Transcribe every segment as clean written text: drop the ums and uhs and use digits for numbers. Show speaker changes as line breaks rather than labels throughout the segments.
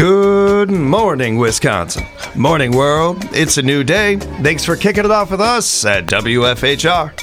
Good morning, Wisconsin. Morning, world. It's a new day. Thanks for kicking it off with us at WFHR.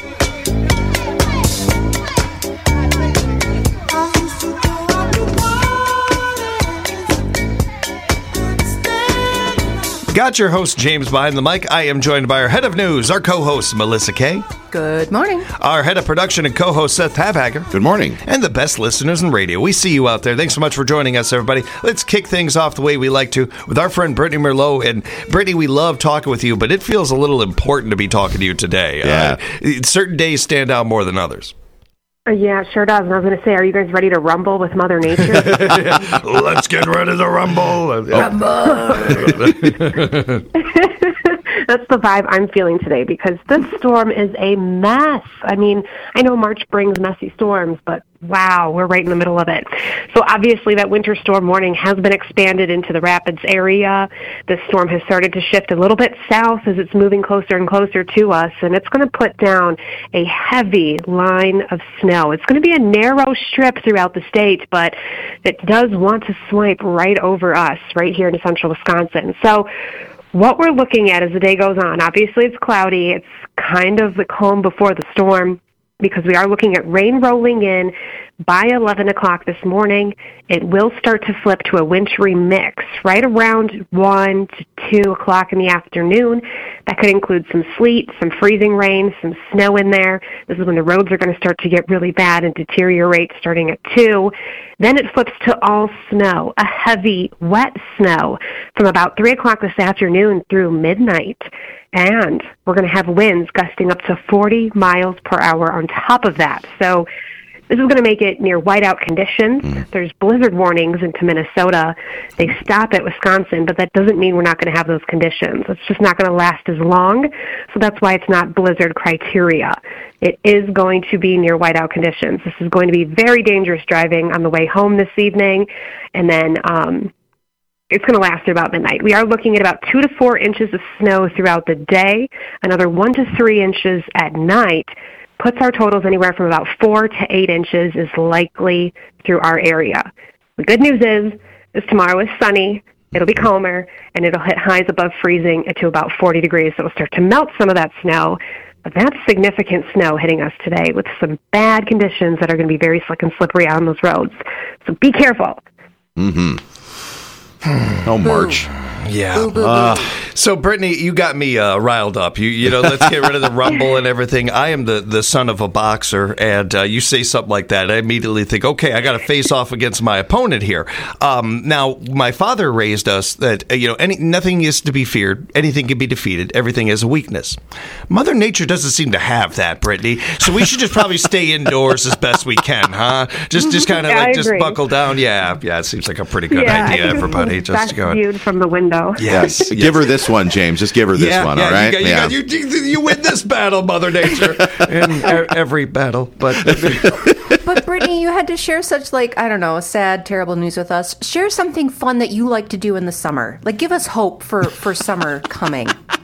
Got your host, James, behind the mic. I am joined by our head of news, our co-host, Melissa Kay.
Good morning.
Our head of production and co-host, Seth Habhager.
Good morning.
And the best listeners in radio. We see you out there. Thanks so much for joining us, everybody. Let's kick things off the way we like to with our friend Brittany Merlot. And Brittany, we love talking with you, but it feels a little important to be talking to you today.
Yeah.
Certain days stand out more than others.
Yeah, it sure does. And I was going to say, are you guys ready to rumble with Mother Nature?
Let's get ready to rumble.
That's the vibe I'm feeling today because this storm is a mess. I mean, I know March brings messy storms, but wow, we're right in the middle of it. So obviously that winter storm warning has been expanded into the Rapids area. This storm has started to shift a little bit south as it's moving closer and closer to us, and it's going to put down a heavy line of snow. It's going to be a narrow strip throughout the state, but it does want to swipe right over us right here in central Wisconsin. So what we're looking at as the day goes on, obviously it's cloudy. It's kind of the calm before the storm because we are looking at rain rolling in by 11 o'clock this morning. It will start to flip to a wintry mix right around 1 to 2 o'clock in the afternoon. That could include some sleet, some freezing rain, some snow in there. This is when the roads are going to start to get really bad and deteriorate starting at 2. Then it flips to all snow, a heavy, wet snow from about 3 o'clock this afternoon through midnight. And we're going to have winds gusting up to 40 miles per hour on top of that. So this is going to make it near whiteout conditions. There's blizzard warnings into Minnesota. They stop at Wisconsin, but that doesn't mean we're not going to have those conditions. It's just not going to last as long, so that's why it's not blizzard criteria. It is going to be near whiteout conditions. This is going to be very dangerous driving on the way home this evening, and then it's going to last through about midnight. We are looking at about 2 to 4 inches of snow throughout the day, another 1 to 3 inches at night. Puts our totals anywhere from about 4 to 8 inches is likely through our area. The good news is tomorrow is sunny, it'll be calmer, and it'll hit highs above freezing to about 40 degrees, so it'll start to melt some of that snow. But that's significant snow hitting us today with some bad conditions that are going to be very slick and slippery on those roads. So be careful.
Oh, March.
Yeah. So, Brittany, you got me riled up. You know, let's get rid of the rumble and everything. I am the son of a boxer, and you say something like that, I immediately think, okay, I got to face off against my opponent here. Now, my father raised us that, nothing is to be feared. Anything can be defeated. Everything is a weakness. Mother Nature doesn't seem to have that, Brittany. So we should just probably stay indoors as best we can, huh? Just kind of just buckle down. Yeah, it seems like a pretty good idea, everybody. Just go
viewed from the window.
Yes.
Give her this one, James. Just give her this one, all right?
You win this battle, Mother Nature. In every battle. But
Brittany, you had to share such, sad, terrible news with us. Share something fun that you like to do in the summer. Like, give us hope for summer coming.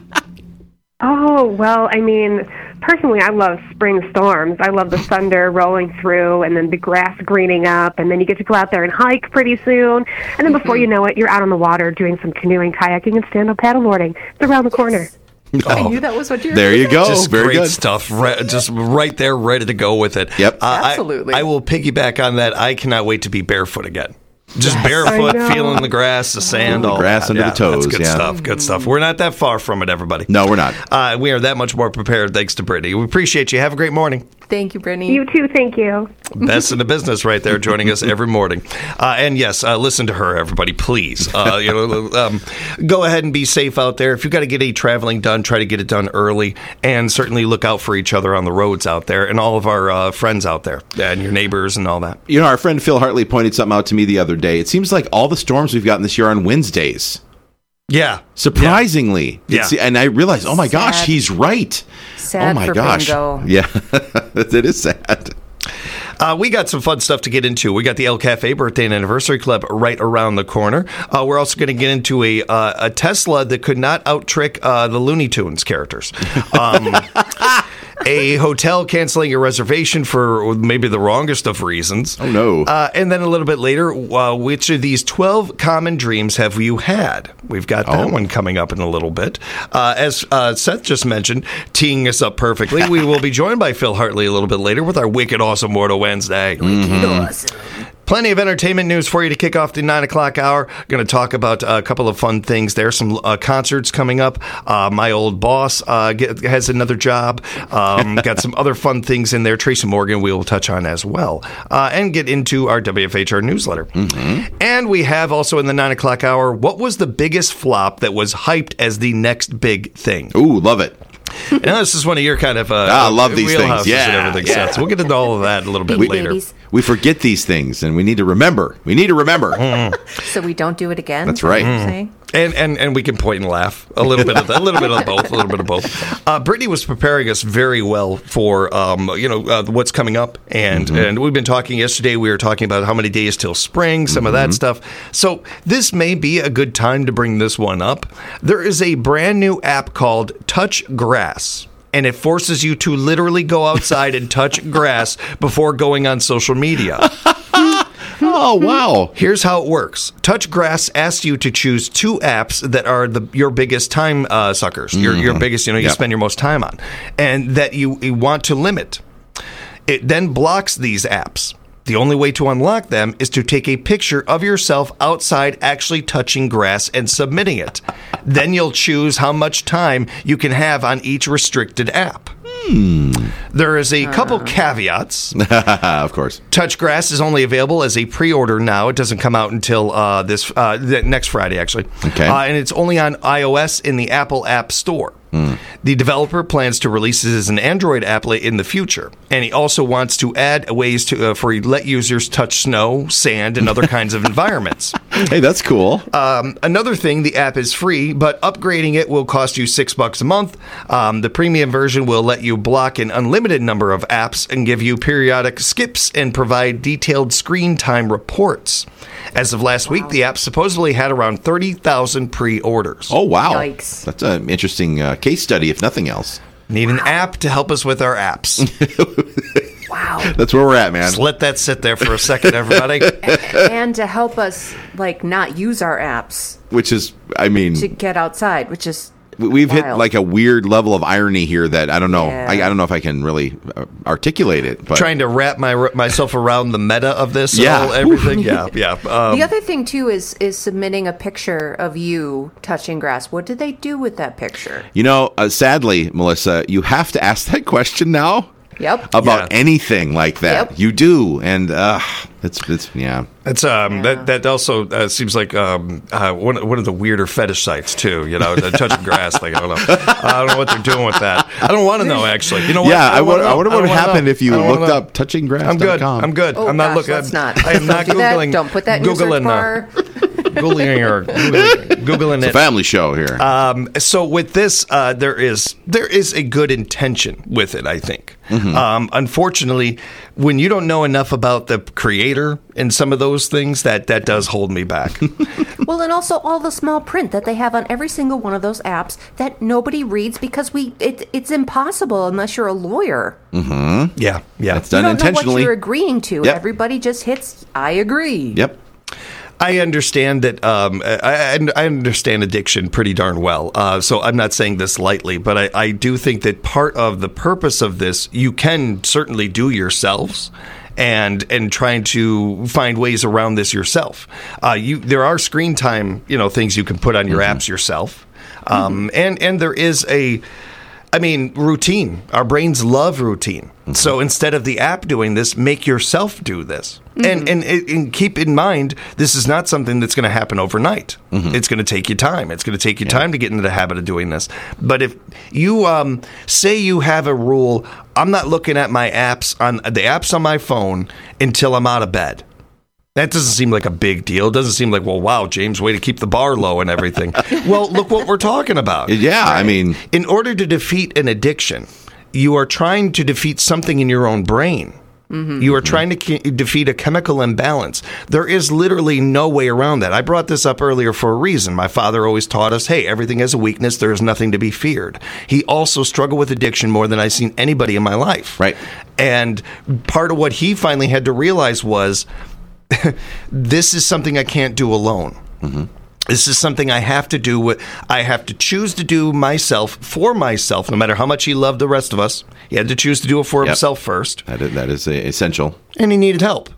Oh, well, I mean, personally, I love spring storms. I love the thunder rolling through and then the grass greening up, and then you get to go out there and hike pretty soon. And then before you know it, you're out on the water doing some canoeing, kayaking, and stand-up paddleboarding. It's around the corner.
I knew that was what you were
There you go.
Just
Very
great
good
stuff. Just right there, ready to go with it.
Yep.
Absolutely.
I will piggyback on that. I cannot wait to be barefoot again. Just barefoot, feeling the grass, the sand, all
grass
that.
under the toes.
That's good stuff. Good stuff. We're not that far from it, everybody.
No, we're not.
We are that much more prepared thanks to Brittany. We appreciate you. Have a great morning.
Thank you, Brittany.
You too, thank you.
Best in the business right there, joining us every morning. And yes, listen to her, everybody, please. Go ahead and be safe out there. If you've got to get any traveling done, try to get it done early. And certainly look out for each other on the roads out there and all of our friends out there and your neighbors and all that.
You know, our friend Phil Hartley pointed something out to me the other day. It seems like all the storms we've gotten this year are on Wednesdays.
Yeah.
Surprisingly.
Yeah.
And I realized, oh my gosh, he's right.
Sad
oh my
for
gosh.
bingo.
Yeah, it is sad.
We got some fun stuff to get into. We got the El Cafe Birthday and Anniversary Club right around the corner. We're also going to get into a Tesla that could not out-trick the Looney Tunes characters. a hotel canceling your reservation for maybe the wrongest of reasons.
Oh, no.
And then a little bit later, which of these 12 common dreams have you had? We've got that one coming up in a little bit. As Seth just mentioned, teeing us up perfectly, we will be joined by Phil Hartley a little bit later with our Wicked Awesome Mortal Wednesday.
Wicked awesome.
Plenty of entertainment news for you to kick off the 9 o'clock hour. Going to talk about a couple of fun things. There's some concerts coming up. My old boss has another job. Got some other fun things in there. Tracy Morgan we will touch on as well. And get into our WFHR newsletter. And we have also in the 9 o'clock hour, what was the biggest flop that was hyped as the next big thing?
Ooh, love it.
And this is one of your kind of
I love these
wheelhouses
things. Yeah,
and everything.
yeah.
So we'll get into all of that a little bit
Big
later.
babies.
We forget these things, and we need to remember.
So we don't do it again?
That's right.
Is that what you're saying?
And we can point and laugh a little bit of that, a little bit of both. Brittany was preparing us very well for what's coming up, and we've been talking yesterday. We were talking about how many days till spring, some of that stuff. So this may be a good time to bring this one up. There is a brand new app called Touch Grass. And it forces you to literally go outside and touch grass before going on social media.
Oh, wow.
Here's how it works. Touch Grass asks you to choose 2 apps that are your biggest time suckers, your biggest, you spend your most time on, and that you want to limit. It then blocks these apps. The only way to unlock them is to take a picture of yourself outside actually touching grass and submitting it. Then you'll choose how much time you can have on each restricted app. There is a couple caveats.
Of course.
Touch Grass is only available as a pre-order now. It doesn't come out until next Friday, actually.
Okay.
And it's only on iOS in the Apple App Store. The developer plans to release it as an Android app in the future, and he also wants to add ways to let users touch snow, sand, and other kinds of environments.
Hey, that's cool.
Another thing, the app is free, but upgrading it will cost you $6 a month. The premium version will let you block an unlimited number of apps and give you periodic skips and provide detailed screen time reports. As of last week, the app supposedly had around 30,000 pre-orders.
Oh, wow.
Yikes.
That's an interesting case study, if nothing else.
Need an app to help us with our apps.
Wow.
That's where we're at, man.
Just let that sit there for a second, everybody.
And to help us, not use our apps
Which is,
to get outside, which is
we've hit
wild.
a weird level of irony here that I don't know.
Yeah.
I don't know if I can really articulate it. But
Trying to wrap myself around the meta of this,
Yeah.
everything. Yeah.
the other thing too is submitting a picture of you touching grass. What did they do with that picture?
Sadly, Melissa, you have to ask that question now.
Yep.
About anything like that.
Yep.
You do, and it's yeah.
It's that also seems like one of the weirder fetish sites too. The touching grass. I don't know what they're doing with that. I don't want to know actually. You know what?
Yeah, I wonder what would happen if you looked
know.
up touchinggrass.com.
I'm good.
Oh,
I'm not
gosh,
looking.
let's not.
I am not
Don't do that.
googling.
Don't put that in your search bar.
Googling
It's a
it.
family show here.
So with this, there is a good intention with it, I think. Unfortunately, when you don't know enough about the creator and some of those things, that does hold me back.
Well, and also all the small print that they have on every single one of those apps that nobody reads because it's impossible unless you're a lawyer.
Yeah.
It's
You
done
don't know what
intentionally.
you're agreeing to.
Yep.
Everybody just hits, I agree.
Yep.
I understand that. I understand addiction pretty darn well. So I'm not saying this lightly, but I do think that part of the purpose of this you can certainly do yourselves. And trying to find ways around this yourself. There are screen time, things you can put on your apps yourself. And there is routine. Our brains love routine. So instead of the app doing this, make yourself do this. And keep in mind, this is not something that's going to happen overnight. It's going to take you time. It's going to take you time to get into the habit of doing this. But if you say you have a rule, I'm not looking at my apps on my phone until I'm out of bed. That doesn't seem like a big deal. It doesn't seem like, well, wow, James, way to keep the bar low and everything. Well, look what we're talking about.
Yeah,
in order to defeat an addiction, you are trying to defeat something in your own brain. You are trying to defeat a chemical imbalance. There is literally no way around that. I brought this up earlier for a reason. My father always taught us, hey, everything has a weakness. There is nothing to be feared. He also struggled with addiction more than I've seen anybody in my life.
Right.
And part of what he finally had to realize was, this is something I can't do alone. This is something I have to do. I have to choose to do myself for myself, no matter how much he loved the rest of us. He had to choose to do it for himself first.
That is essential.
And he needed help.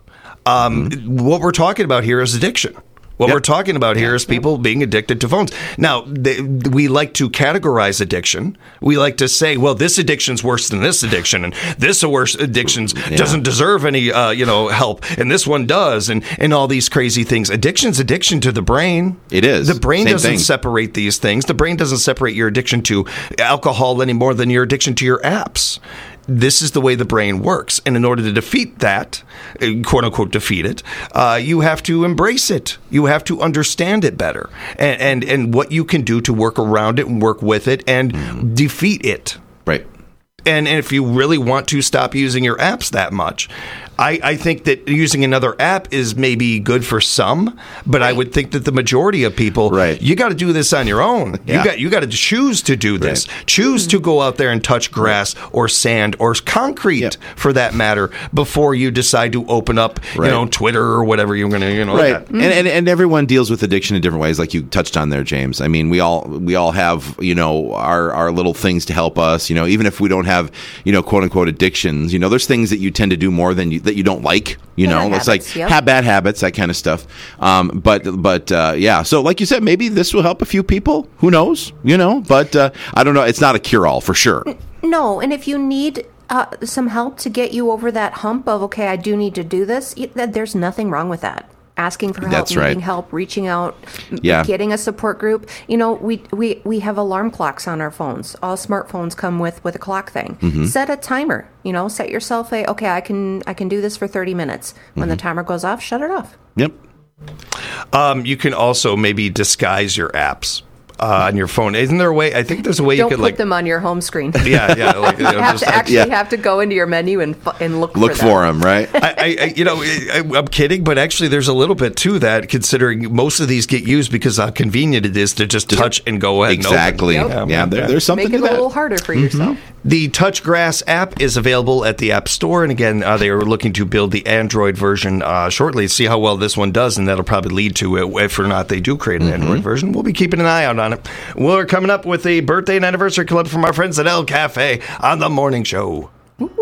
What we're talking about here is addiction. What we're talking about here is people being addicted to phones. Now, we like to categorize addiction. We like to say, well, this addiction's worse than this addiction, and this worse addiction doesn't deserve any, help, and this one does, and all these crazy things. Addiction's addiction to the brain.
It is.
The brain
Same
doesn't
thing.
separate these things. The brain doesn't separate your addiction to alcohol any more than your addiction to your apps. This is the way the brain works. And in order to defeat that, quote unquote, defeat it, you have to embrace it. You have to understand it better and what you can do to work around it and work with it and defeat it.
Right.
And if you really want to stop using your apps that much, I think that using another app is maybe good for some, but I would think that the majority of people, you got to do this on your own.
Yeah.
You got to choose to do this. Choose to go out there and touch grass or sand or concrete, for that matter, before you decide to open up, Twitter or whatever you're going to,
Right. And everyone deals with addiction in different ways, like you touched on there, James. I mean, we all have, our little things to help us, even if we don't have, quote unquote addictions, there's things that you tend to do more than that you don't like, it's like have bad habits, that kind of stuff. But so like you said, maybe this will help a few people. Who knows? But I don't know. It's not a cure-all for sure.
No, and if you need some help to get you over that hump of, okay, I do need to do this, there's nothing wrong with that. Asking for help,
That's right.
needing help, reaching out, getting a support group. We have alarm clocks on our phones. All smartphones come with a clock thing. Set a timer. Set yourself okay, I can do this for 30 minutes. When the timer goes off, shut it off.
Yep.
You can also maybe disguise your apps on your phone. Isn't there a way? I think there's a way
Don't
you could
put them on your home screen.
Yeah.
You have to have to go into your menu and look
for them, right?
I'm kidding, but actually there's a little bit to that, considering most of these get used because how convenient it is to just touch and go ahead
Exactly.
and open.
Yeah, there's something
Make
to
it
that.
a little harder for yourself.
The Touch Grass app is available at the App Store, and again, they are looking to build the Android version shortly. See how well this one does, and that'll probably lead to it. If or not they do create an Android version, we'll be keeping an eye out on it. We're coming up with a birthday and anniversary club from our friends at El Cafe on the morning show.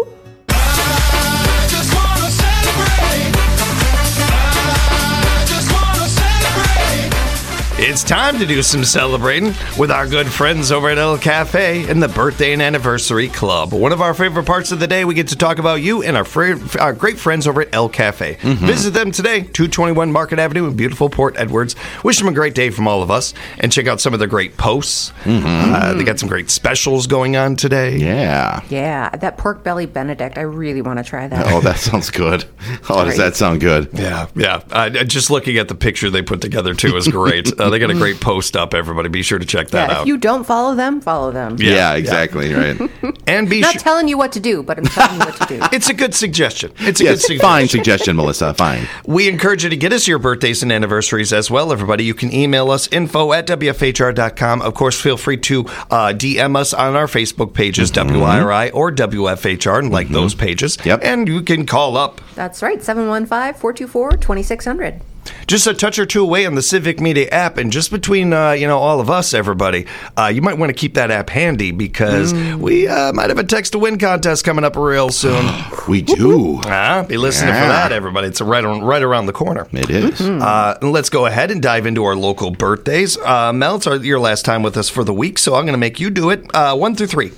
It's time to do some celebrating with our good friends over at El Cafe and the Birthday and Anniversary Club. One of our favorite parts of the day, we get to talk about you and our great friends over at El Cafe. Visit them today, 221 Market Avenue in beautiful Port Edwards. Wish them a great day from all of us, and check out some of their great posts. They got some great specials going on today.
Yeah, that pork belly Benedict, I really want to try that.
Oh, that sounds good. Oh, does that sound good?
Yeah. Just looking at the picture they put together, too, is great. They got a great post up, everybody. Be sure to check that out.
If you don't follow them, follow them.
Yeah, exactly, right.
And be
Not telling you what to do, but I'm telling you what to do.
It's a good suggestion.
Fine suggestion, Melissa. Fine.
We encourage you to get us your birthdays and anniversaries as well, everybody. You can email us, info@wfhr.com. Of course, feel free to DM us on our Facebook pages, WIRI or WFHR, and like those pages.
Yep.
And you can call up.
That's right, 715-424-2600.
Just a touch or two away on the Civic Media app, and just between all of us, everybody, you might want to keep that app handy because we might have a text to win contest coming up real soon.
We do.
Be listening for that, everybody. It's right around the corner.
It is.
Let's go ahead and dive into our local birthdays. Mel, it's your last time with us for the week, so I'm going to make you do it. 1 through 3.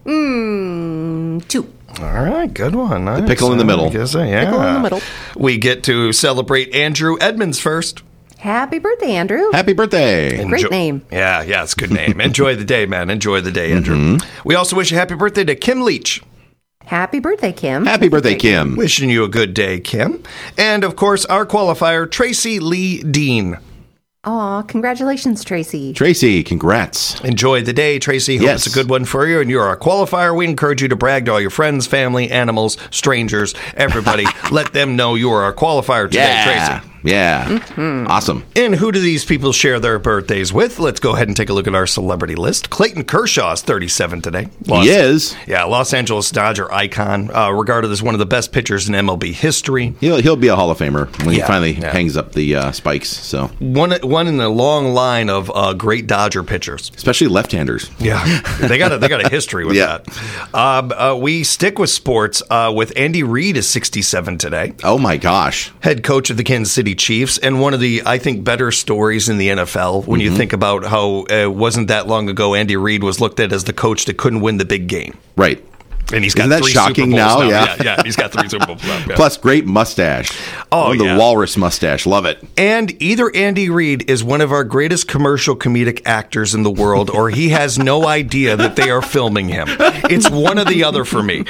2.
All right, good one. Nice.
The pickle in the middle.
Pickle in the middle.
We get to celebrate Andrew Edmonds first.
Happy birthday, Andrew.
Happy birthday.
Great name.
Yeah, it's a good name. Enjoy the day, man. Enjoy the day, Andrew. We also wish a happy birthday to Kim Leach.
Happy birthday, Kim.
Happy birthday, Kim.
Wishing you a good day, Kim. And, of course, our qualifier, Tracy Lee Dean.
Aw, congratulations, Tracy.
Tracy, congrats.
Enjoy the day, Tracy. Hope it's a good one for you. And you're a qualifier. We encourage you to brag to all your friends, family, animals, strangers, everybody. Let them know you are a qualifier today, Tracy.
Yeah. Awesome.
And who do these people share their birthdays with? Let's go ahead and take a look at our celebrity list. Clayton Kershaw is 37 today.
He is.
Yeah, Los Angeles Dodger icon, regarded as one of the best pitchers in MLB history.
He'll be a Hall of Famer when he finally hangs up the spikes. So
one in a long line of great Dodger pitchers,
especially left-handers.
Yeah, they got a history with that. We stick with sports. With Andy Reid is 67 today.
Oh my gosh,
head coach of the Kansas City Chiefs, and one of the, I think, better stories in the NFL when you think about how it wasn't that long ago Andy Reid was looked at as the coach that couldn't win the big game.
Right.
And he's got
Isn't that
3
shocking
Super Bowls
now?
Yeah, he's got 3 Super Bowls now. Yeah.
Plus, great mustache.
Oh,
the walrus mustache. Love it.
And either Andy Reid is one of our greatest commercial comedic actors in the world, or he has no idea that they are filming him. It's one or the other for me.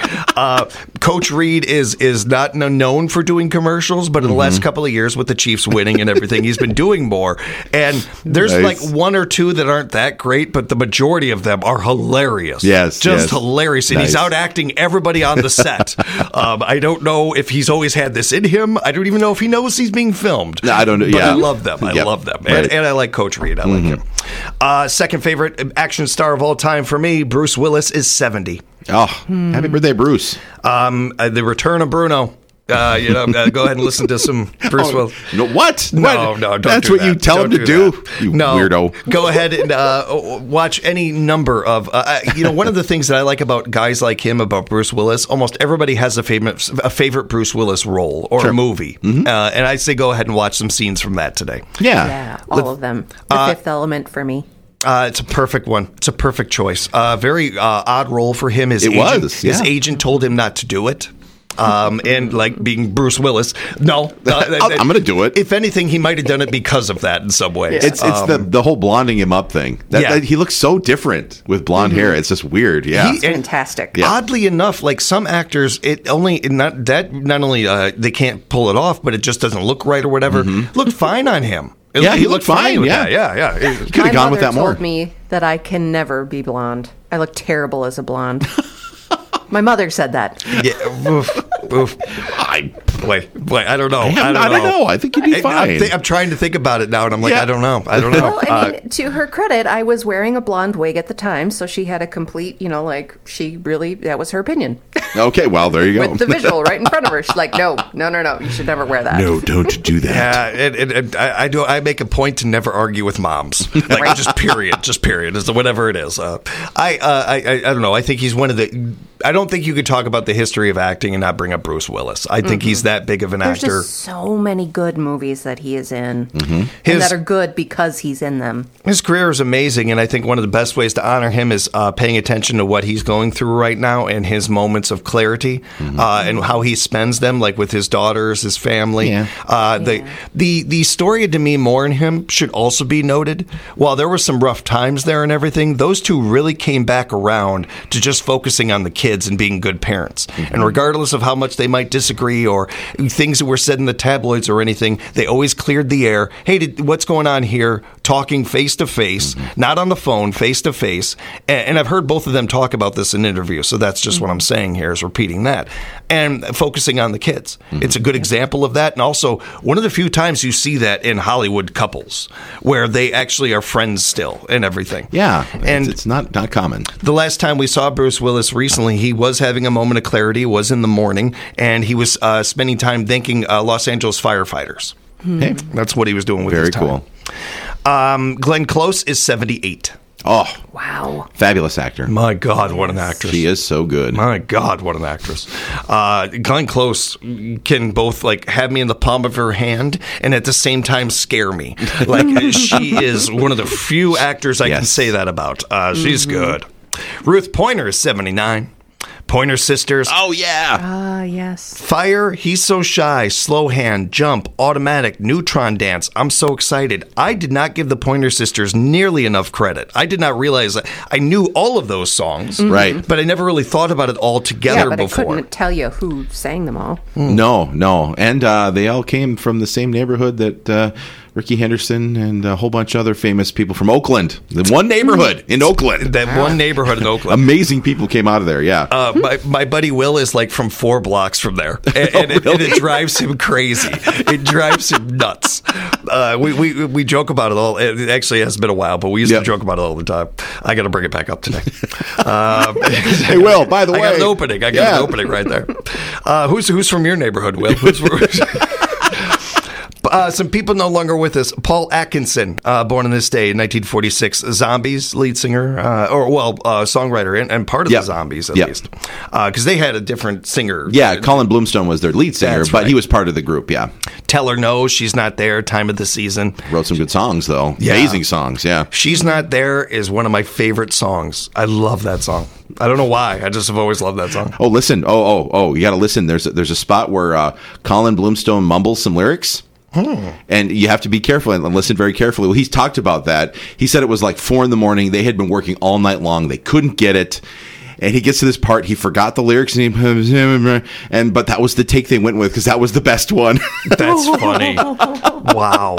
Coach Reid is not known for doing commercials, but in the last couple of years with the Chiefs winning and everything, he's been doing more. And there's like 1 or 2 that aren't that great, but the majority of them are hilarious.
Yes.
Just hilarious. And he's out acting everybody on the set. I don't know if he's always had this in him. I don't even know if he knows he's being filmed.
No, I don't know.
But I love them. I love them.
Right.
And I like Coach Reid. I like him. Second favorite action star of all time for me, Bruce Willis, is 70.
Oh, happy birthday, Bruce.
The return of Bruno. Go ahead and listen to some Bruce Willis.
No, what?
No, don't
That's
do
what
that.
you tell him to do? You weirdo.
Go ahead and watch any number of... one of the things that I like about guys like him, about Bruce Willis, almost everybody has a favorite Bruce Willis role or a movie. And I say go ahead and watch some scenes from that today.
Yeah, all of them. The Fifth Element for me.
It's a perfect one. It's a perfect choice. Very odd role for him. His agent told him not to do it. And like being Bruce Willis, no,
I'm going to do it.
If anything, he might have done it because of that in some ways.
It's the whole blonding him up thing. That he looks so different with blonde hair. It's just weird. Yeah,
it's fantastic.
Yeah. Oddly enough, like some actors, not only they can't pull it off, but it just doesn't look right or whatever. Looked fine on him.
He looked fine.
With that. Yeah.
He could have gone with that more.
My mother told me that I can never be blonde. I look terrible as a blonde. My mother said that.
Yeah. Oof. Wait, I don't know.
I don't know. I think you'd be fine.
I'm trying to think about it now, and I'm like, I don't know.
Well, I mean, to her credit, I was wearing a blonde wig at the time, so she had a complete, that was her opinion.
Okay, well, there you go.
With the visual right in front of her. She's like, no, you should never wear that.
No, don't do that.
Yeah, I make a point to never argue with moms. Like, just period, is whatever it is. I don't know. I think he's one of the... I don't think you could talk about the history of acting and not bring up Bruce Willis. I think he's that big of an actor.
There's just so many good movies that he is in, and that are good because he's in them.
His career is amazing, and I think one of the best ways to honor him is paying attention to what he's going through right now and his moments of clarity and how he spends them, like with his daughters, his family. The story of Demi Moore and him should also be noted. While there were some rough times there and everything, those two really came back around to just focusing on the kids and being good parents. And regardless of how much they might disagree or things that were said in the tabloids or anything, they always cleared the air. Hey, what's going on here? Talking face to face, not on the phone, face to face. And I've heard both of them talk about this in interviews, so that's just what I'm saying here is repeating that. And focusing on the kids. It's a good example of that. And also, one of the few times you see that in Hollywood couples, where they actually are friends still and everything.
Yeah, and it's not common.
The last time we saw Bruce Willis recently, he was having a moment of clarity. It was in the morning, and he was spending time thanking Los Angeles firefighters. Hey, that's what he was doing with his time. Very cool. Glenn Close is 78.
Oh,
wow.
Fabulous actor.
My God, what an actress.
She is so good.
My God, what an actress. Glenn Close can both have me in the palm of her hand and at the same time scare me. She is one of the few actors I can say that about. She's good. Ruth Pointer is 79. Pointer Sisters.
Oh, yeah.
Yes.
Fire, He's So Shy, Slow Hand, Jump, Automatic, Neutron Dance. I'm so excited. I did not give the Pointer Sisters nearly enough credit. I did not realize that. I knew all of those songs.
Right.
But I never really thought about it all together before.
I couldn't tell you who sang them all.
No. And they all came from the same neighborhood that Ricky Henderson and a whole bunch of other famous people from Oakland. The one neighborhood in Oakland.
That one neighborhood in Oakland.
Amazing people came out of there, yeah.
My buddy Will is like from 4 blocks from there. And it drives him crazy. It drives him nuts. We joke about it all. It actually has been a while, but we used to joke about it all the time. I got to bring it back up today.
Hey, Will, by the way.
I got an opening right there. Who's from your neighborhood, Will? Some people no longer with us. Paul Atkinson, born on this day in 1946, Zombies lead singer, songwriter and part of the Zombies at least, because they had a different singer.
Yeah, Colin Blumstone was their lead singer, but he was part of the group. Yeah.
Tell Her No, She's Not There, Time of the Season.
Wrote some good songs though. Yeah. Amazing songs. Yeah.
She's Not There is one of my favorite songs. I love that song. I don't know why. I just have always loved that song.
Oh, listen. Oh, you got to listen. There's a spot where Colin Blumstone mumbles some lyrics. And you have to be careful and listen very carefully. Well, he's talked about that. He said it was like 4 a.m. They had been working all night long. They couldn't get it. And he gets to this part. He forgot the lyrics, but that was the take they went with because that was the best one.
That's funny. Wow.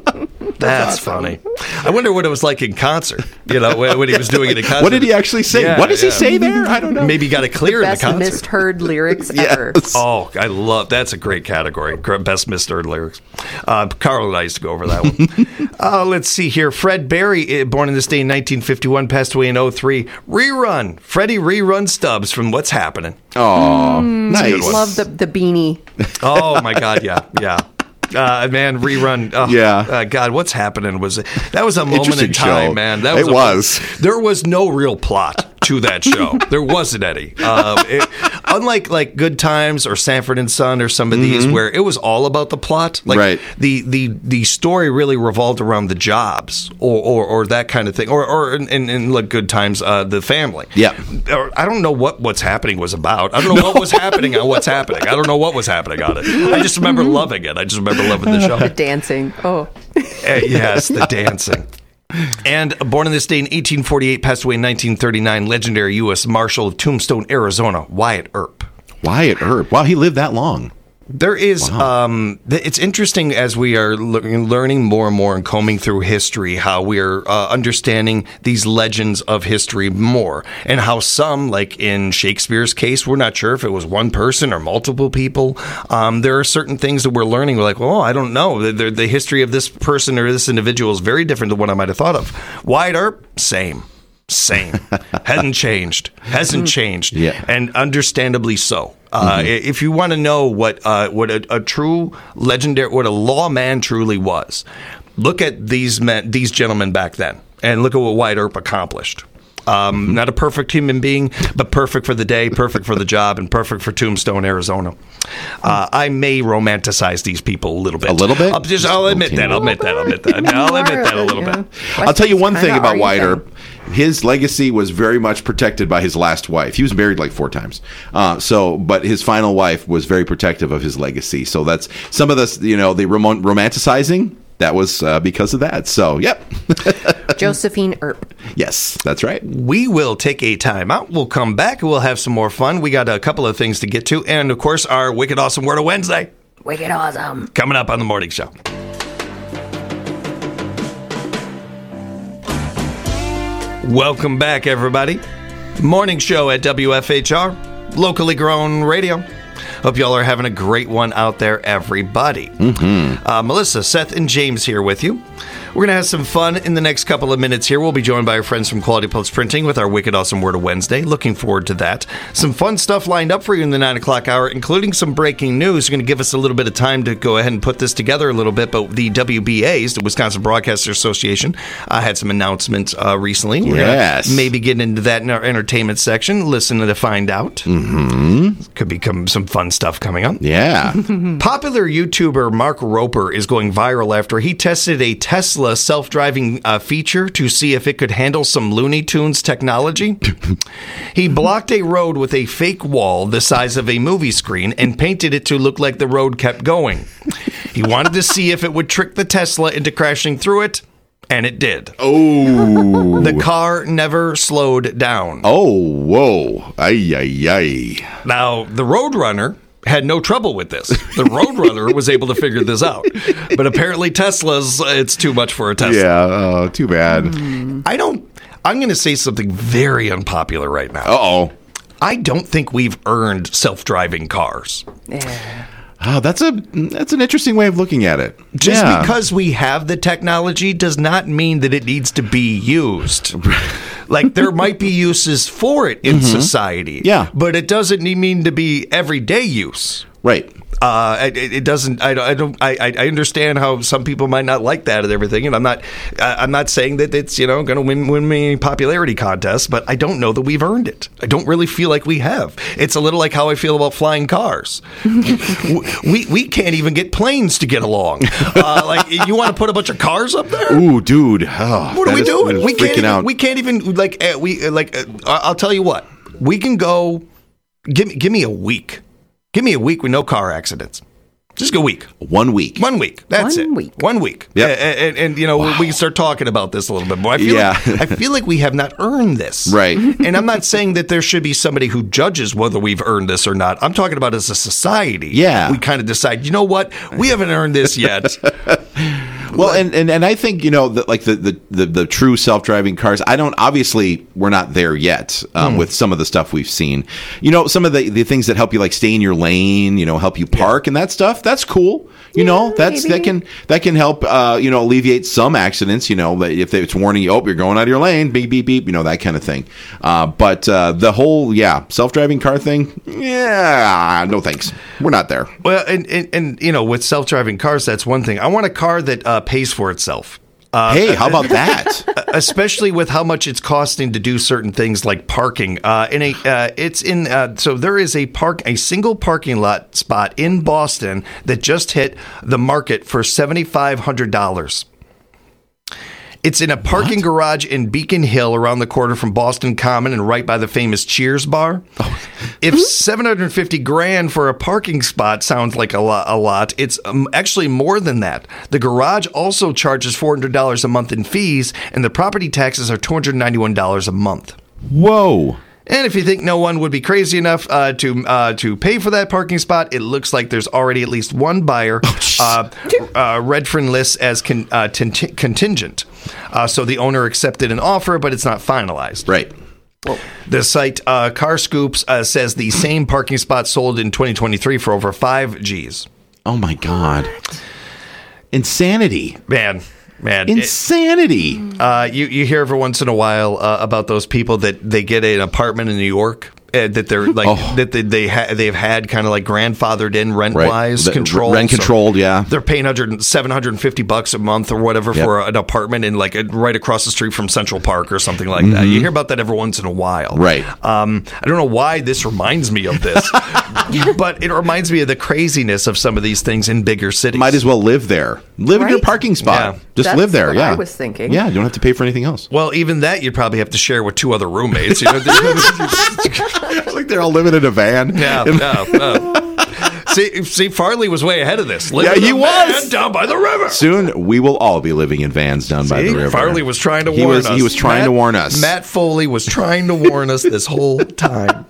That's funny. I wonder what it was like in concert. You know, when he was doing it in concert.
What did he actually say?
Yeah,
what does he say there? I don't know.
Maybe he got it clear in the concert.
Best misheard lyrics ever.
Oh, I love that's a great category. Best misheard lyrics. Carl and I used to go over that one. Let's see here. Fred Berry, born in this day in 1951, passed away in 2003. Rerun. Freddie Rerun Stubbs from What's Happening.
Oh, nice.
Love the beanie.
Oh my God, yeah. Man, Rerun. Oh, God, What's Happening was a moment in time,
show.
Man.
There
was no real plot to that show. There wasn't any. Unlike like Good Times or Sanford and Son or some of these where it was all about the plot. Like
right.
The story really revolved around the jobs or that kind of thing. Or in like Good Times, the family.
Yeah.
I don't know what What's Happening was about. I don't know what was happening on What's Happening. I don't know what was happening on it. I just remember loving it. I just remember loving the show.
The dancing. Oh.
Yes, the dancing. And born in this day in 1848, passed away in 1939, legendary U.S. Marshal of Tombstone, Arizona, Wyatt Earp.
Wyatt Earp. Wow, he lived that long.
There is, it's interesting as we are learning more and more and combing through history, how we are understanding these legends of history more, and how some, like in Shakespeare's case, we're not sure if it was one person or multiple people. There are certain things that we're learning. We're like, well, I don't know. The history of this person or this individual is very different than what I might have thought of. Wyatt Earp, same. Hasn't changed.
Yeah.
And understandably so. If you want to know what a true legendary, what a lawman truly was, look at these gentlemen back then, and look at what Wyatt Earp accomplished. Not a perfect human being, but perfect for the day, perfect for the job, and perfect for Tombstone, Arizona. I may romanticize these people a little bit.
A little bit?
I'll admit that a little bit.
I'll tell you one thing about Wyatt Earp. His legacy was very much protected by his last wife. He was married like 4 times. But his final wife was very protective of his legacy. So that's some of this, the romanticizing. That was because of that. So, yep.
Josephine Earp.
Yes, that's right.
We will take a time out. We'll come back. We'll have some more fun. We got a couple of things to get to. And, of course, our Wicked Awesome Word of Wednesday.
Wicked Awesome.
Coming up on The Morning Show. Welcome back, everybody. Morning Show at WFHR, locally grown radio. Hope y'all are having a great one out there, everybody. Melissa, Seth, and James here with you. We're going to have some fun in the next couple of minutes here. We'll be joined by our friends from Quality Post Printing with our Wicked Awesome Word of Wednesday. Looking forward to that. Some fun stuff lined up for you in the 9 o'clock hour, including some breaking news. We're going to give us a little bit of time to go ahead and put this together a little bit, but the WBAs, the Wisconsin Broadcasters Association, had some announcements recently. We're going to maybe get into that in our entertainment section. Listen to find out. Could become some fun stuff coming up.
Yeah.
Popular YouTuber Mark Roper is going viral after he tested a Tesla self-driving feature to see if it could handle some Looney Tunes technology. He blocked a road with a fake wall the size of a movie screen and painted it to look like the road kept going. He wanted to see if it would trick the Tesla into crashing through it, and it did.
Oh.
The car never slowed down.
Oh, whoa. Ay, ay, ay.
Now, the Roadrunner had no trouble with this. The Roadrunner was able to figure this out. But apparently Tesla's, it's too much for a Tesla.
Yeah, too bad.
I'm going to say something very unpopular right now.
Uh-oh.
I don't think we've earned self-driving cars.
Yeah.
Oh, that's an interesting way of looking at it.
Just because we have the technology does not mean that it needs to be used. Like, there might be uses for it in society.
Yeah.
But it doesn't mean to be everyday use.
Right.
It doesn't. I understand how some people might not like that and everything, and I'm not saying that it's going to win me popularity contests, but I don't know that we've earned it. I don't really feel like we have. It's a little like how I feel about flying cars. we can't even get planes to get along. Like, you want to put a bunch of cars up there?
Ooh, dude. Oh,
what are we doing?
We
can't even I'll tell you what. We can go. Give me a week. Give me a week with no car accidents. Just a week.
1 week.
1 week. That's it. 1 week.
Yep.
And we can start talking about this a little bit more. I feel like we have not earned this.
Right.
And I'm not saying that there should be somebody who judges whether we've earned this or not. I'm talking about as a society.
Yeah.
We kind of decide, you know what? We haven't earned this yet.
Well, and I think, the true self-driving cars, obviously we're not there yet with some of the stuff we've seen. Some of the things that help you like stay in your lane, help you park and that stuff, that's cool. That can help, alleviate some accidents, if it's warning you, you're going out of your lane, beep, beep, beep, that kind of thing. But the whole, self-driving car thing, no thanks. We're not there.
Well, and with self-driving cars, that's one thing. I want a car that pays for itself.
Hey, how about that?
Especially with how much it's costing to do certain things like parking. So there is a single parking lot spot in Boston that just hit the market for $7,500. It's in a parking garage in Beacon Hill around the corner from Boston Common and right by the famous Cheers bar. If $750,000 for a parking spot sounds like a lot, it's actually more than that. The garage also charges $400 a month in fees, and the property taxes are $291 a month.
Whoa.
And if you think no one would be crazy enough to pay for that parking spot, it looks like there's already at least one buyer. Redfin lists as contingent. So the owner accepted an offer, but it's not finalized.
Right.
Whoa. The site CarScoops says the same parking spot sold in 2023 for over 5 G's.
Oh, my God. Insanity.
Man.
Insanity.
You hear every once in a while about those people that they get an apartment in New York that they're like they've had kind of like grandfathered in rent wise control.
Rent controlled, yeah.
They're paying $750 a month or whatever for an apartment in like right across the street from Central Park or something like that. You hear about that every once in a while.
Right.
I don't know why this reminds me of this, but it reminds me of the craziness of some of these things in bigger cities.
Might as well live there. Live in your parking spot.
Yeah.
Just live there.
That's what I was thinking.
Yeah, you don't have to pay for anything else.
Well, even that you'd probably have to share with 2 other roommates.
Like they're all living in a van.
Yeah. See, Farley was way ahead of this.
He was
down by the river.
Soon we will all be living in vans down by the river.
Farley was trying to warn us.
He was trying to warn us.
Matt Foley was trying to warn us this whole time.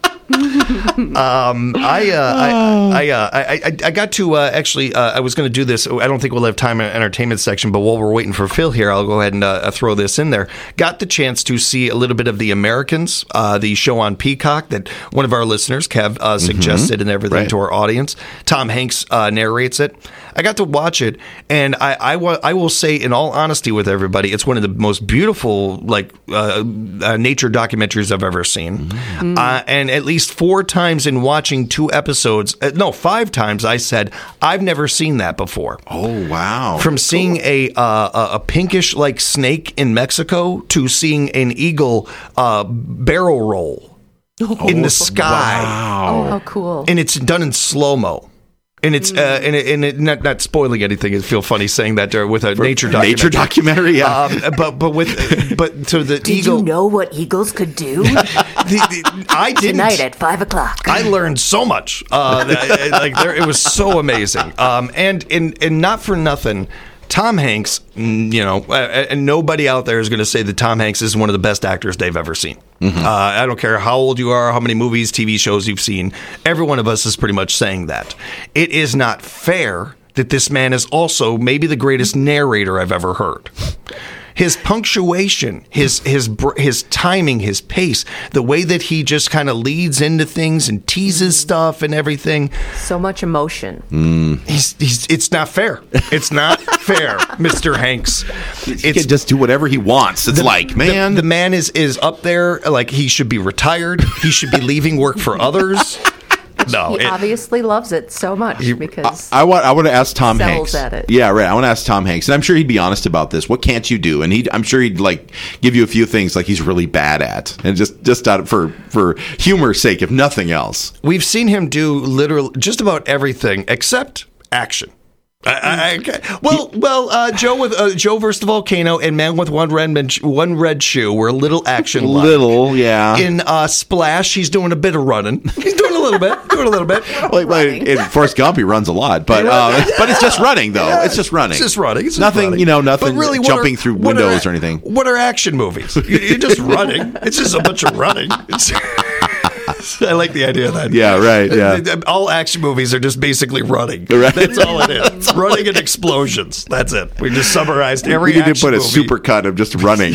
I got to actually. I was going to do this. I don't think we'll have time in the entertainment section, but while we're waiting for Phil here, I'll go ahead and throw this in there. Got the chance to see a little bit of The Americans, the show on Peacock that one of our listeners, Kev, suggested and everything to our audience. Tom Hanks narrates it. I got to watch it, and I will say, in all honesty with everybody, it's one of the most beautiful nature documentaries I've ever seen. And at least 4 times in watching 2 episodes, 5 times, I said, I've never seen that before.
Oh, wow.
From seeing a pinkish like snake in Mexico to seeing an eagle barrel roll in the sky.
Wow. Oh, how cool.
And it's done in slow-mo. And it's not spoiling anything. It feels funny saying that with a nature
documentary. Yeah.
But so the
Did
eagle.
You know what eagles could do?
I didn't.
Tonight at 5:00.
I learned so much. It was so amazing. And not for nothing. Tom Hanks, and nobody out there is going to say that Tom Hanks is one of the best actors they've ever seen. I don't care how old you are, how many movies, TV shows you've seen. Every one of us is pretty much saying that. It is not fair that this man is also maybe the greatest narrator I've ever heard. His punctuation, his timing, his pace, the way that he just kind of leads into things and teases stuff and everything.
So much emotion.
It's not fair. It's not fair, Mr. Hanks.
He can just do whatever he wants. It's man.
The man is up there like he should be retired. He should be leaving work for others. No,
he obviously loves it so much because
I want to ask Tom Hanks.
At it.
Yeah, right. I want to ask Tom Hanks, and I'm sure he'd be honest about this. What can't you do? And I'm sure he'd give you a few things like he's really bad at, and just out for humor's sake, if nothing else.
We've seen him do literally just about everything except action. Joe versus the Volcano and Man with One Red Shoe were a little action.
Little, yeah.
In Splash, he's doing a bit of running. He's doing a little bit.
In Forrest Gump, he runs a lot, but it's just running though. Yeah, it's just running.
It's just running. It's
nothing,
running.
Nothing really, jumping through windows or anything.
What are action movies? You're just running. It's just a bunch of running. I like the idea of that.
Yeah, right. Yeah.
All action movies are just basically running.
Right.
That's all it is. Running and explosions. That's it. We just summarized every
action movie. We
need to
put a super cut of just running.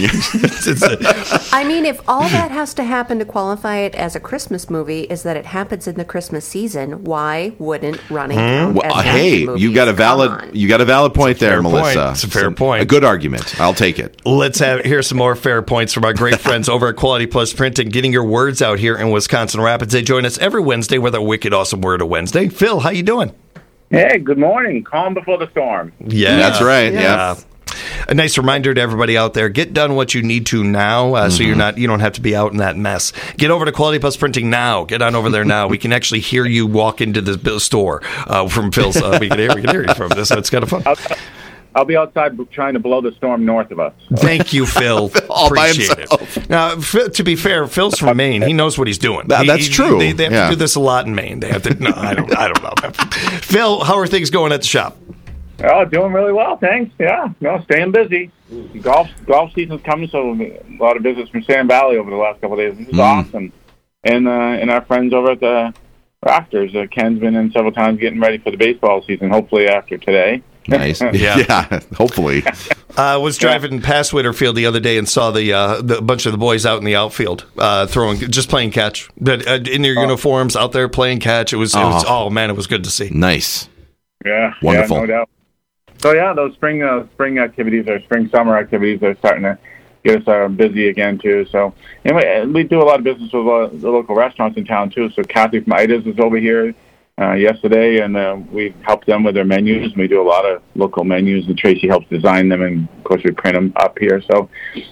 I mean, if all that has to happen to qualify it as a Christmas movie is that it happens in the Christmas season, why wouldn't running count as
hey,
movies?
you got a valid point there, Melissa.
It's a fair point.
A good argument. I'll take it.
Here's some more fair points from our great friends over at Quality Plus Printing, getting your words out here in Wisconsin Rapids. They join us every Wednesday with a wicked awesome word of Wednesday. Phil, how you doing?
Hey, good morning. Calm before the storm.
Yeah,
that's right. Yeah.
A nice reminder to everybody out there: get done what you need to now, so you don't have to be out in that mess. Get over to Quality Plus Printing now. Get on over there now. We can actually hear you walk into the store from Phil's. We can hear you from this. So it's kind of fun.
I'll be outside trying to blow the storm north of us.
Thank you, Phil.
All
Appreciate
by himself.
It. Now, to be fair, Phil's from Maine. He knows what he's doing.
That's true.
They have to do this a lot in Maine. They have to. No, I don't know. Phil, how are things going at the shop?
Oh, doing really well, thanks. Yeah, staying busy. Golf season's coming, so a lot of visits from Sand Valley over the last couple of days. This is awesome. And our friends over at the Rafters, Ken's been in several times getting ready for the baseball season, hopefully after today.
Nice. Yeah, hopefully.
I was driving past Whitterfield the other day and saw the bunch of the boys out in the outfield playing catch. In their uniforms, out there playing catch. It was good to see.
Nice.
Yeah,
wonderful.
Yeah, no doubt. So those spring activities or summer activities are starting to get us busy again too. So anyway, we do a lot of business with the local restaurants in town too. So Kathy from Ida's was over here yesterday, and we helped them with their menus. We do a lot of local menus, and Tracy helps design them, and of course we print them up here. So,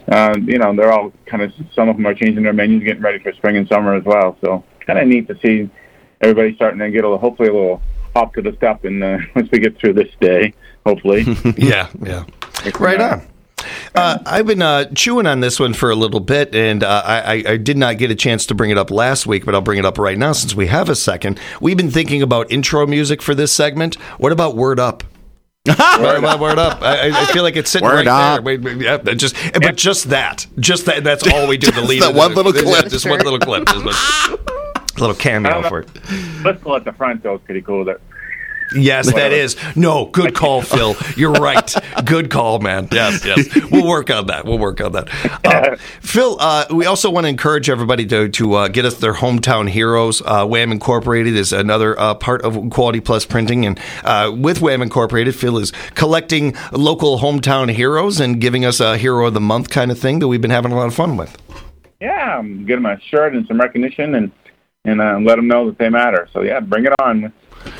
they're all some of them are changing their menus, getting ready for spring and summer as well. So kind of neat to see everybody starting to get hopefully a little hop to the step, and once we get through this day, hopefully.
Yeah. Right on. I've been chewing on this one for a little bit, and I did not get a chance to bring it up last week, but I'll bring it up right now since we have a second. We've been thinking about intro music for this segment. What about Word Up? Word Up. I feel like it's sitting
Word
right
up.
there. But just that. That's all we do. The lead.
That one little clip.
Just one little clip. A little cameo for it.
Whistle at the front, though, is pretty cool.
Yes, that is. No, good call, Phil. You're right. Good call, man. Yes. We'll work on that. Phil, we also want to encourage everybody to get us their hometown heroes. Wham Incorporated is another part of Quality Plus Printing. And with Wham Incorporated, Phil is collecting local hometown heroes and giving us a Hero of the Month kind of thing that we've been having a lot of fun with.
Yeah, get them a shirt and some recognition and let them know that they matter. So, bring it on.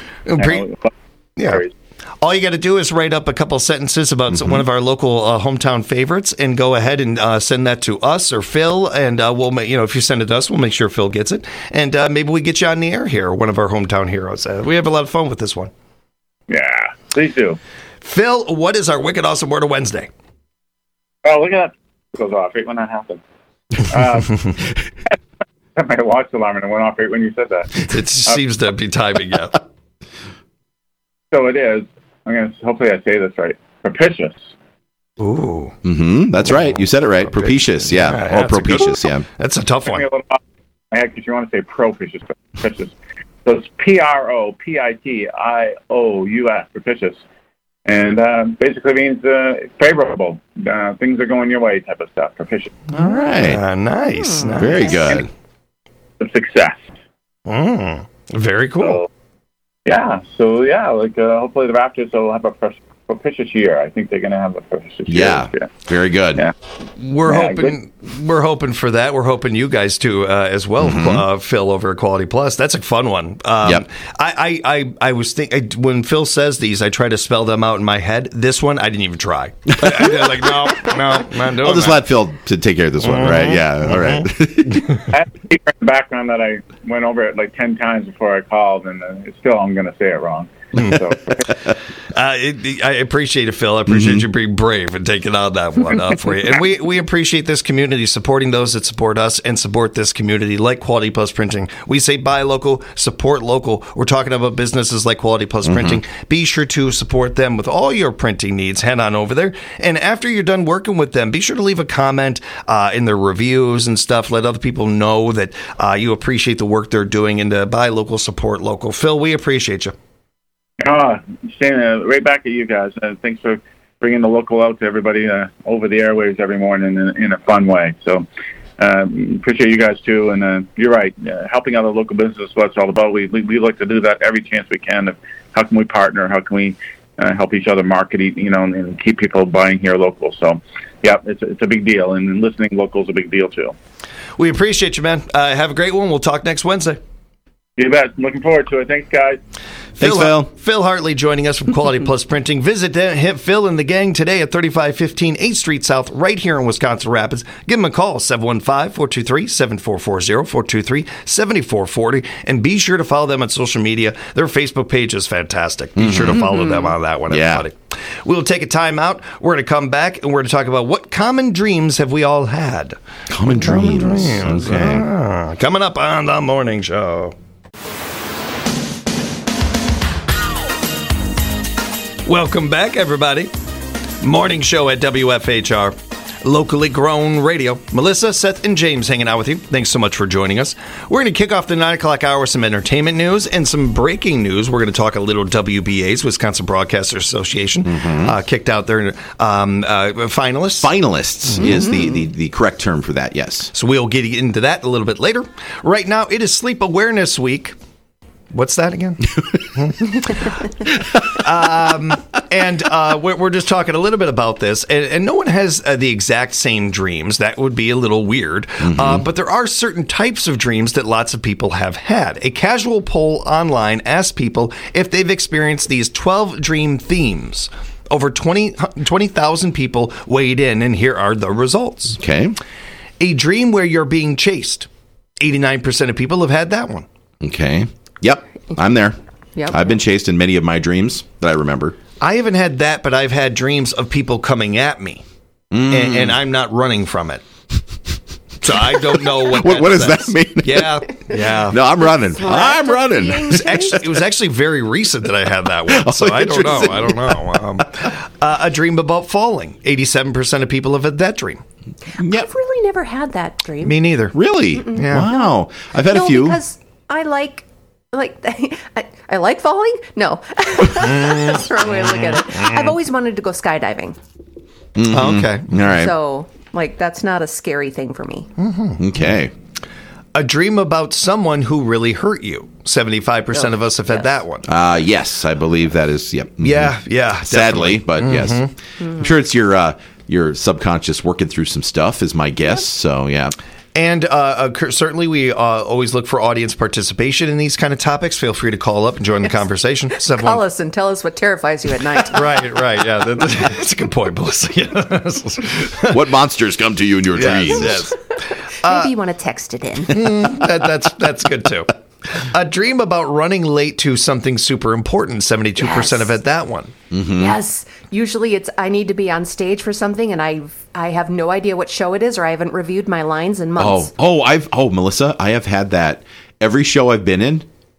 All you got to do is write up a couple sentences about one of our local hometown favorites, and go ahead and send that to us or Phil, and we'll if you send it to us, we'll make sure Phil gets it, and maybe we get you on the air here, one of our hometown heroes. We have a lot of fun with this one.
Yeah, please do.
Phil, what is our wicked awesome word of Wednesday?
Oh, look at that! It goes off right when that happened. My watch alarm and it went off right when you said that.
It seems to be timing, yeah.
So it is. Hopefully I say this right. Propitious.
Ooh.
That's right. You said it right. Propitious. Yeah. Or propitious. Yeah.
That's a tough one.
I actually want to say propitious. So it's propitious, propitious. And basically means favorable. Things are going your way type of stuff. Propitious.
All right.
Nice.
Very good.
Success.
Very cool.
So hopefully the Raptors will have a propitious year. I think they're going to have a propitious year.
Yeah, very good.
Yeah.
We're hoping for that. We're hoping you guys too as well, Phil, over at Quality Plus. That's a fun one. I was thinking when Phil says these, I try to spell them out in my head. This one, I didn't even try. I was like, no, not doing
I'll just let Phil to take care of this one, right? Yeah, all right.
I have a secret in the background that I went over it like 10 times before I called, and still I'm going to say it wrong. So.
I appreciate it, Phil. I appreciate you being brave and taking on that one for you. And we appreciate this community supporting those that support us and support this community like Quality Plus Printing. We say buy local, support local. We're talking about businesses like Quality Plus Printing. Be sure to support them with all your printing needs. Head on over there. And after you're done working with them, be sure to leave a comment in their reviews and stuff. Let other people know that you appreciate the work they're doing, and buy local, support local. Phil, we appreciate you.
Shane, right back at you guys. Thanks for bringing the local out to everybody over the airwaves every morning in a fun way. So appreciate you guys too. And you're right, helping out the local business is what it's all about. We like to do that every chance we can. How can we partner? How can we help each other market, and keep people buying here local? So, yeah, it's a big deal. And listening local is a big deal too.
We appreciate you, man. Have a great one. We'll talk next Wednesday.
You bet. Looking forward to it. Thanks, guys.
Thanks, Phil.
Phil Hartley joining us from Quality Plus Printing. Visit Phil and the gang today at 3515 8th Street South, right here in Wisconsin Rapids. Give them a call, 715-423-7440, 423-7440, and be sure to follow them on social media. Their Facebook page is fantastic. Be sure to follow them on that one, everybody. We'll take a time out. We're going to come back, and we're going to talk about what common dreams have we all had.
Common dreams.
Okay. Coming up on the morning show. Welcome back, everybody. Morning show at WFHR, locally grown radio. Melissa, Seth, and James hanging out with you. Thanks so much for joining us. We're going to kick off the 9 o'clock hour with some entertainment news and some breaking news. We're going to talk a little WBA's, Wisconsin Broadcasters Association, kicked out their finalists.
Finalists is the correct term for that, yes.
So we'll get into that a little bit later. Right now, it is Sleep Awareness Week. What's that again? We're just talking a little bit about this, and no one has the exact same dreams. That would be a little weird. But there are certain types of dreams that lots of people have had. A casual poll online asked people if they've experienced these 12 dream themes. Over 20,000 people weighed in, and here are the results.
Okay.
A dream where you're being chased. 89% of people have had that one.
Okay. Yep, I'm there.
Yep.
I've been chased in many of my dreams that I remember.
I haven't had that, but I've had dreams of people coming at me, and I'm not running from it. So I don't know what
does that mean?
Yeah.
No, I'm running. I'm running.
It was actually very recent that I had that one, so I don't know. A dream about falling. 87% of people have had that dream.
Yep. I've really never had that dream.
Me neither.
Really? Yeah. Wow. I've had a few.
Because I like falling? No. That's the wrong way to look at it. I've always wanted to go skydiving.
Okay.
All right.
So, that's not a scary thing for me.
Okay.
A dream about someone who really hurt you. 75% of us have had that one.
Yes, I believe that is, yep.
Yeah.
Sadly, but yes. I'm sure it's your subconscious working through some stuff is my guess, so yeah.
And certainly we always look for audience participation in these kind of topics. Feel free to call up and join the conversation.
Call us and tell us what terrifies you at night.
Right. Yeah, that's a good point, Melissa. Yes.
What monsters come to you in your dreams?
Yes.
Maybe you want to text it in.
That's good, too. A dream about running late to something super important. 72% have had that one.
Yes. Usually it's I need to be on stage for something, and I have no idea what show it is, or I haven't reviewed my lines in months.
Melissa, I have had that. Every show I've been in,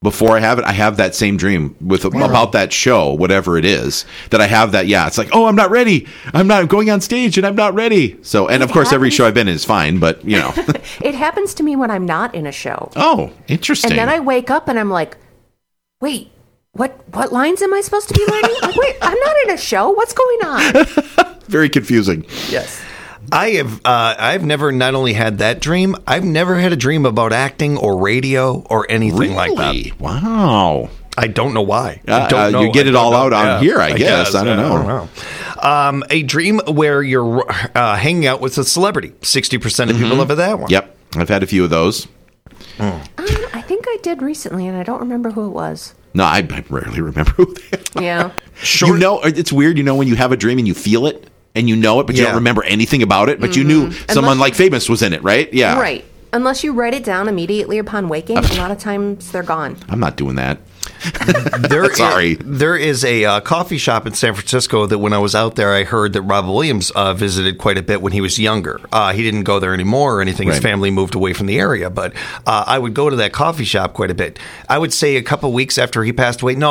before I have it, I have that same dream about that show, whatever it is, that I have that. Yeah, it's like, oh, I'm not ready. I'm going on stage and I'm not ready. So, and of course, every show I've been in is fine, but you know.
It happens to me when I'm not in a show.
Oh, interesting.
And then I wake up and I'm like, wait, what lines am I supposed to be learning? Like, wait, I'm not in a show. What's going on?
Very confusing.
Yes.
I've never not only had that dream, I've never had a dream about acting or radio or anything like that.
Wow.
I don't know why. I don't know.
You get it all out on here, I guess. I don't know.
A dream where you're hanging out with a celebrity. 60% of people have that one.
Yep. I've had a few of those.
I think I did recently, and I don't remember who it was.
No, I rarely remember who they are.
Yeah.
You know, it's weird, when you have a dream and you feel it, and you know it, but you don't remember anything about it, but you knew someone like famous was in it, right? Yeah.
Right. Unless you write it down immediately upon waking, a lot of times they're gone.
I'm not doing that.
Sorry. There is a coffee shop in San Francisco that when I was out there, I heard that Rob Williams visited quite a bit when he was younger. He didn't go there anymore or anything. His family moved away from the area, but I would go to that coffee shop quite a bit. I would say a couple months after he passed away,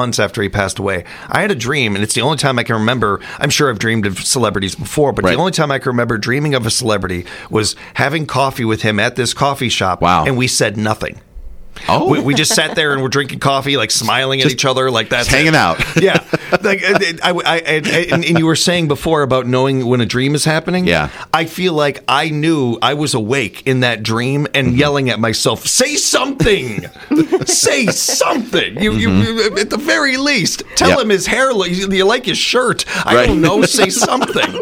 I had a dream, and it's the only time I can remember. I'm sure I've dreamed of celebrities before, but the only time I can remember dreaming of a celebrity was having coffee with him at this coffee shop, and we said nothing.
Oh,
we just sat there and we're drinking coffee, like smiling at each other, like that's
hanging out.
Yeah, like and you were saying before about knowing when a dream is happening.
Yeah,
I feel like I knew I was awake in that dream and yelling at myself, "Say something, say something." You at the very least tell him his hair. You like his shirt. I don't know. Say something.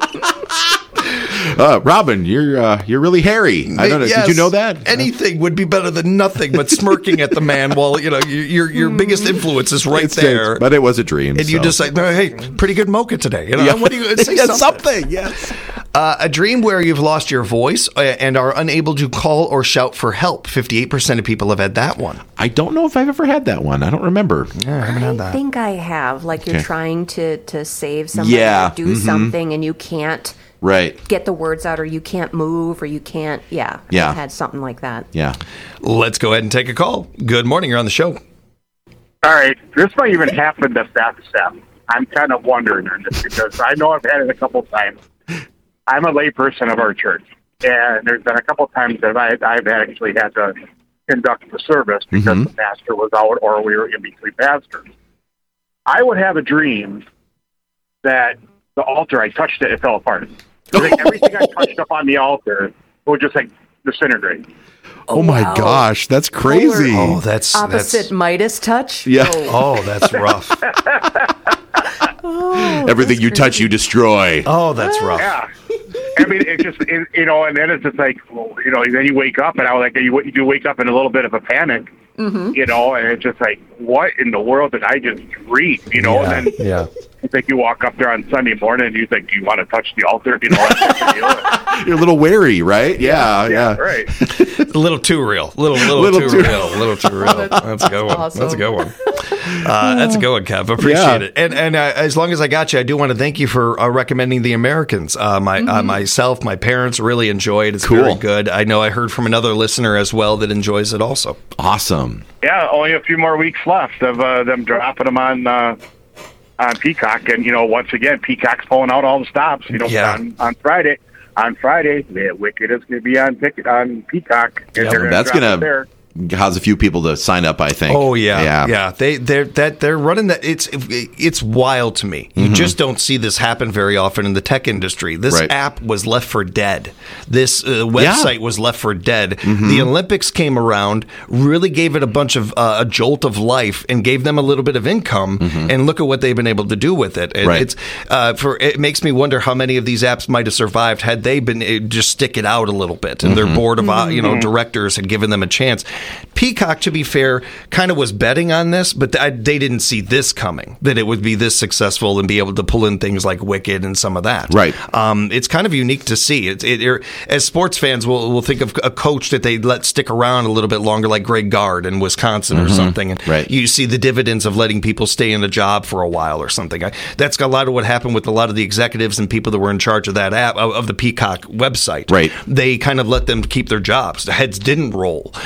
Robin, you're really hairy. I don't know.
Yes,
did you know that?
Anything would be better than nothing, but smirking at the man while your biggest influence is right there.
But it was a dream,
and you just like, hey, pretty good mocha today. What do you say? Something. Yes. A dream where you've lost your voice and are unable to call or shout for help. 58% of people have had that one.
I don't know if I've ever had that one. I don't remember.
Yeah, I haven't had that.
I think I have. Like you're trying to save somebody or do something, and you can't.
Right.
Get the words out, or you can't move, or you can't. Yeah. I've had something like that.
Yeah.
Let's go ahead and take a call. Good morning. You're on the show.
All right. This might even happen to Steph. I'm kind of wondering on this because I know I've had it a couple times. I'm a layperson of our church, and there's been a couple times that I've actually had to conduct the service because the pastor was out or we were in between pastors. I would have a dream that the altar, I touched it, it fell apart. Like everything I touched up on the altar would just like disintegrate.
Oh my gosh, that's crazy.
Oh, that's
opposite Midas touch.
Yeah.
Oh, that's rough.
Everything you touch, you destroy.
Oh, that's rough.
Yeah. I mean, it's just, and then it's just like, then you wake up and you wake up in a little bit of a panic, and it's just like, what in the world did I just dream, and then it's like you walk up there on Sunday morning and you think, do you want to touch the altar?
You're a little wary, right? Yeah.
Right.
A little too real. A little too real. That's a good one.
Awesome.
That's a good one. That's a good one, Kev. Appreciate it. And as long as I got you, I do want to thank you for recommending The Americans. Myself, my parents really enjoy it. It's very good. I know I heard from another listener as well that enjoys it also.
Awesome.
Yeah, only a few more weeks left of them dropping them on Peacock, and once again, Peacock's pulling out all the stops. On Friday. On Friday, Wicked is going to be on Peacock. And
that's going to cause a few people to sign up, I think.
Oh yeah. They're running that. It's wild to me. You just don't see this happen very often in the tech industry. This app was left for dead. This website was left for dead. The Olympics came around, really gave it a bunch of a jolt of life, and gave them a little bit of income. And look at what they've been able to do with it. And it makes me wonder how many of these apps might have survived had they been just stick it out a little bit, and their board of directors had given them a chance. Peacock, to be fair, kind of was betting on this, but they didn't see this coming, that it would be this successful and be able to pull in things like Wicked and some of that.
Right.
It's kind of unique to see. As sports fans, we'll think of a coach that they let stick around a little bit longer, like Greg Gard in Wisconsin or something. And you see the dividends of letting people stay in a job for a while or something. That's a lot of what happened with a lot of the executives and people that were in charge of that app, of the Peacock website.
Right.
They kind of let them keep their jobs. The heads didn't roll. And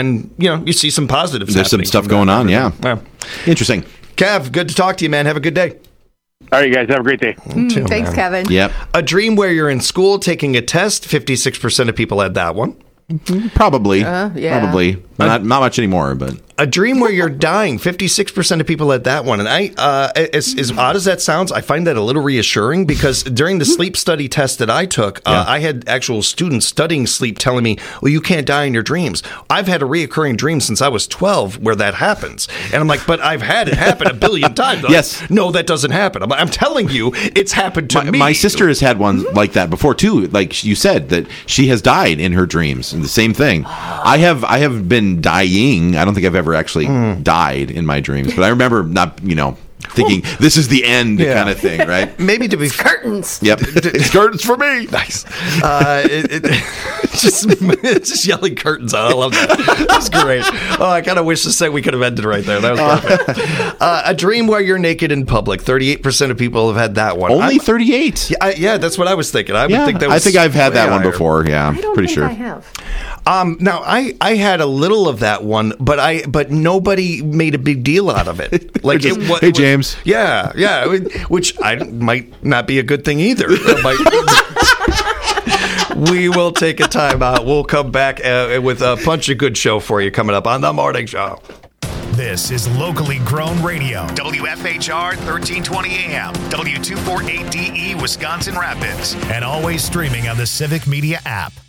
and you see some positives.
There's some stuff going on. Yeah. Interesting.
Kev, good to talk to you, man. Have a good day.
All right, you guys, have a great day.
Thanks, Kevin.
Yep.
A dream where you're in school taking a test. 56% of people had that one.
Probably.
Yeah.
Probably. Not much anymore, but.
A dream where you're dying. 56% of people had that one. And as odd as that sounds, I find that a little reassuring because during the sleep study test that I took, I had actual students studying sleep telling me, well, you can't die in your dreams. I've had a reoccurring dream since I was 12 where that happens. And I'm like, but I've had it happen a billion times.
Yes.
No, that doesn't happen. I'm telling you, it's happened to me.
My sister has had one like that before, too. Like you said, that she has died in her dreams. And the same thing. I have been dying. I don't think I've ever actually died in my dreams, but I remember not, thinking this is the end kind of thing, right?
Maybe to be
Curtains.
Yep. Curtains for me.
Nice. Just yelling curtains out. I love that. That's great. Oh, I kind of wish we could have ended right there. That was perfect. A dream where you're naked in public. 38% of people have had that one.
Only 38.
Yeah, that's what I was thinking. I
think I've had that one before. Yeah,
I don't
pretty
think
sure.
I have.
Now I had a little of that one, but nobody made a big deal out of it. Like,
hey, James.
Yeah, which might not be a good thing either. We will take a time out. We'll come back with a bunch of good show for you coming up on The Morning Show.
This is locally grown radio. WFHR 1320 AM, W248DE Wisconsin Rapids, and always streaming on the Civic Media app.